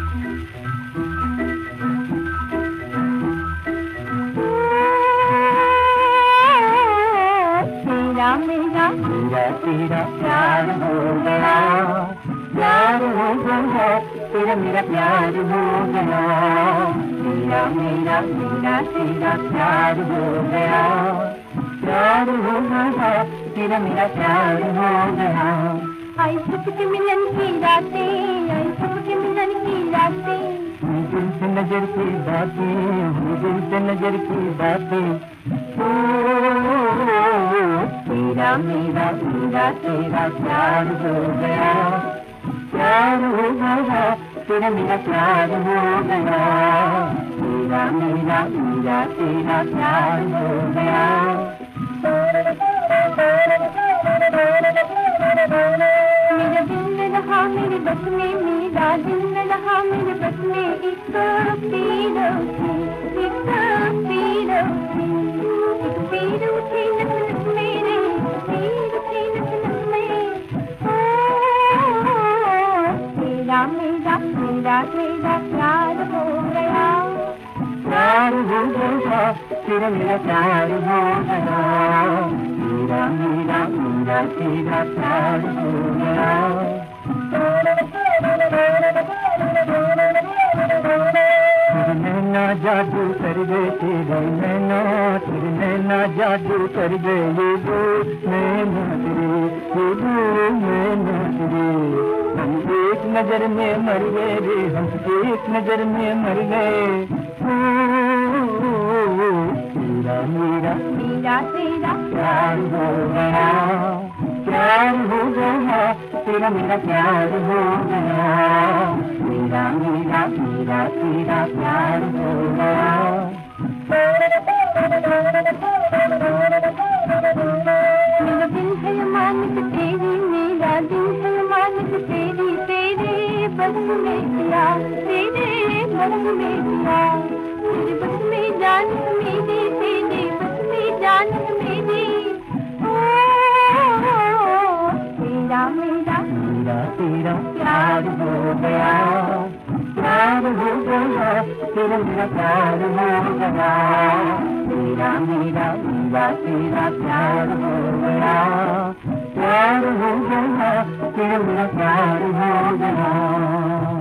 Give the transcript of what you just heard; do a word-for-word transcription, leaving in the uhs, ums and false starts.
मेरा मेरा तेरा प्यार हो गया, प्यार हो गया, तेरा मेरा प्यार हो गया। मेरा मेरा मेरा तेरा प्यार हो गया, प्यार हो गया, तेरा मेरा प्यार हो गया। आई सबके मिलन की रातें, आई सबके मिलन की रातें, दिल से नजर की बातें, दिल से नजर की बातें। मेरा मेरा मेरा तेरा प्यार हो गया, प्यार हो गया, तेरा मेरा प्यार हो गया। मेरा मेरा मेरा तेरा प्यार हो गया। मेरा दिल न रहा मेरे बस में, मेरा दिल न रहा मेरे बस में, एक पीर उठी, एक पीर उठी, एक पीर उठी नस नस मेरे, पीर उठी नस नस में। मेरा मेरा मेरा तेरा प्यार हो गया, प्यार हो गया, तेरा मेरा प्यार हो गया। मेरा मेरा मेरा तेरा प्यार हो गया। तेरे नैना जादू कर गए, तेरे नैना तेरे नैना जादू कर गए, ये दो नैना तेरे, ये दो नैना तेरे। हम एक नजर में मर गए रे, हम एक नजर में मर गए। तेरा मेरा मेरा तेरा प्यार हो गया, प्यार हो गया, तेरा मेरा प्यार हो गया। मेरा मेरा मेरा तेरा प्यार हो गया। मेरा दिल है मानत तेरी, मेरा दिल है मानत तेरी, तेरे बस में दिया, तेरे बस में दिया, तेरे बस में जान मेरी, तेरे बस में जान मेरी। मेरा मेरा मेरा तेरा प्यार हो गया, प्यार हो गया, तेरा मेरा प्यार हो गया। मेरा मेरा मेरा तेरा प्यार हो गया, प्यार हो गया, तेरा मेरा प्यार हो गया।